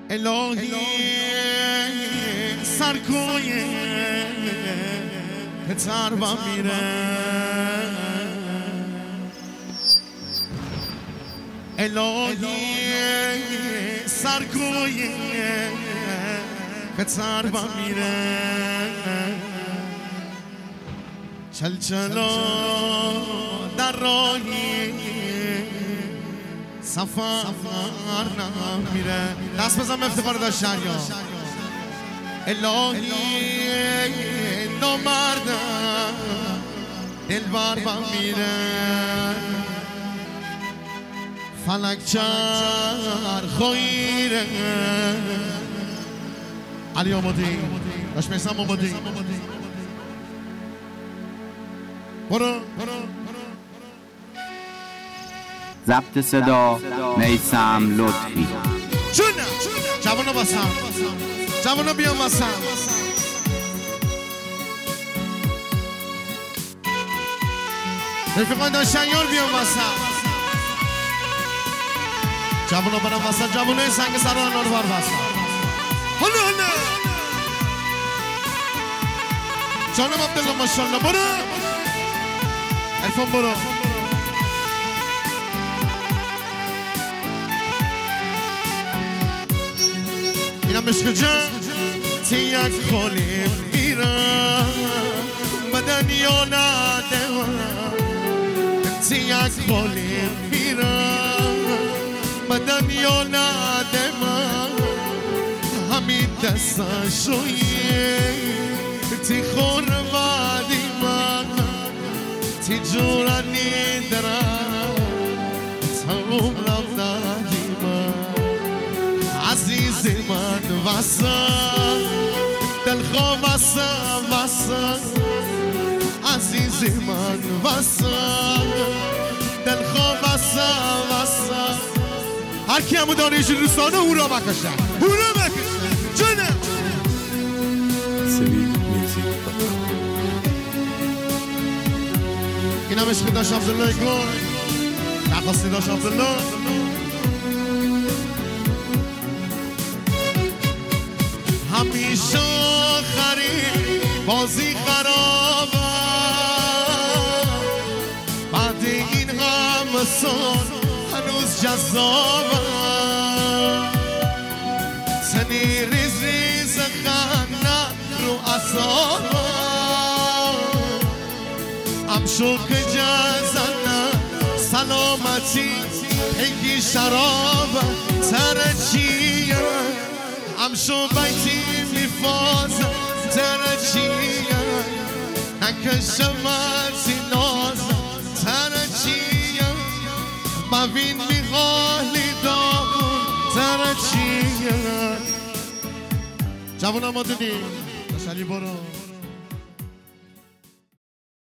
الهی سرکوی پتر با میره الهی سرکوی پتر با میره چلچلا در راهی سفر نمیره دست بزن افتخار داشت شهریا الهی نامردم دلبر با میره فلک چرخویره علی آمادی داشت میسم آمادی برو ضبط صدا میسم لطفی چونه جوانا باسم جوانا بیان باسم رفیقان داشتن یار بیان باسم جوانا برم باسم جوانای سنگ سران رو بر باسم هلا هلا جانم عبدالله ماشاءالله برو عرفان برو اینم عشق جان تیک خالی میرم بدن یا ندارم تیک خالی میرم بدن یا ندارم همین دستشویه تی خور وادی من تی جورانی درم تموم رفتادی من عزیز من واسه دلخواه واسه عزیز من واسه دلخواه واسه هر کی همو داره ایشون دوستانه هورا بکشن جنه این هم عشقی داشت عبدالله گل نخواستی داشت عبدالله همیشه آخری بازی خرابه بعد این همه سال هنوز جذابه تنی ریز ریز خنده رو اصابه امشو که جزنه سلامتی پیگی شرابه ترچیه امشو بیتی میفازه ترچیه نکشمتی نازه ترچیه ببین میخواهی داغون ترچیه جوان ما دیدی شلی برو